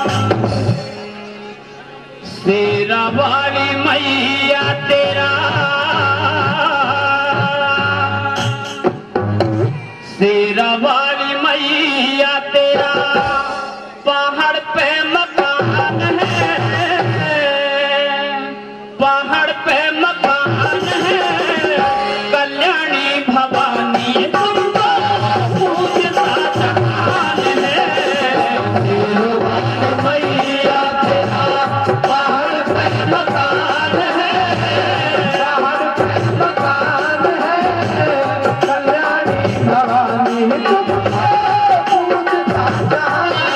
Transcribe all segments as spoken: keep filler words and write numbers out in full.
शेरा वाली मैया तेरा, शेरा वाली मैया तेरा पहाड़ पे मकान है, पहाड़ पे मकान है। कल्याणी भवानी तुमको पूजता जहान है। शेरा वाली मैया तेरा पहाड़ पे मकान है, पहाड़ पे मकान है। कल्याणी भवानी तुमको पूजता जहान है।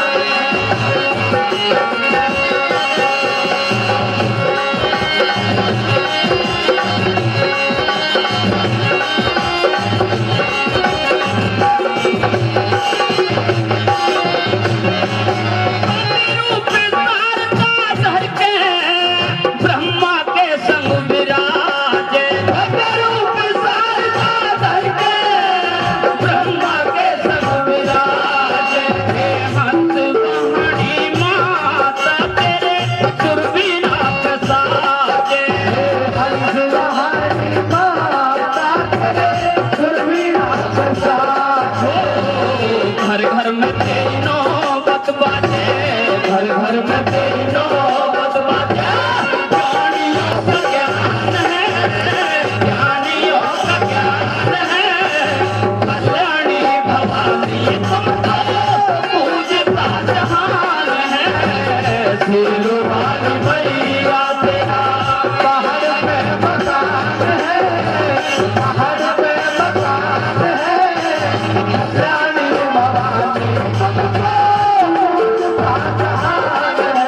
घर घर में तेरी नौबत बाजे, घर घर में तेरी नौबत बाजे। ज्ञानियों का ज्ञान है, ज्ञानियों का ज्ञान है। कल्याणी भवानी तुमको पूजता जहान है। शेरा वाली मैया तेरा पहाड़ पे मकान है, पहाड़ पे मकान है। कल्याणी भवानी तुमको पूजता जहान है।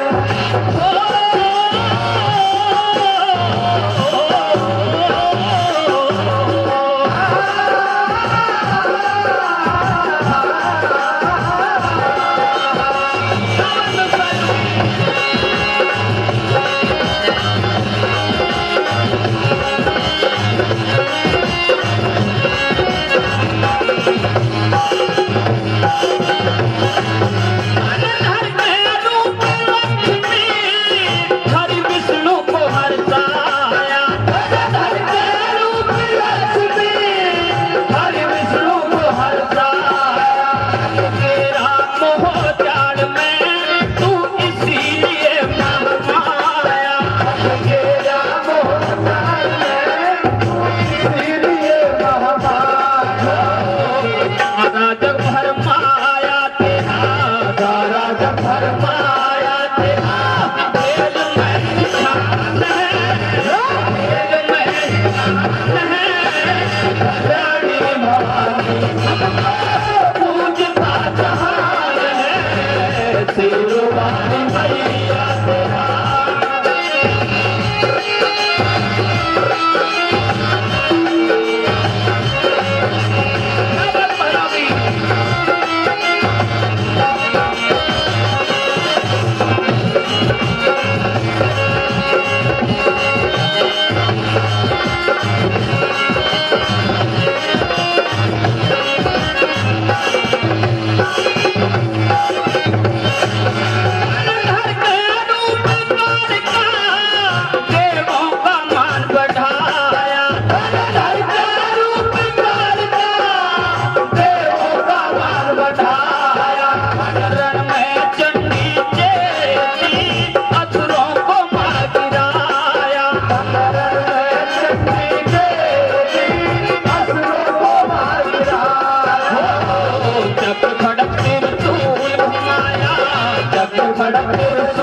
शेरा वाली मैया तेरा खड़क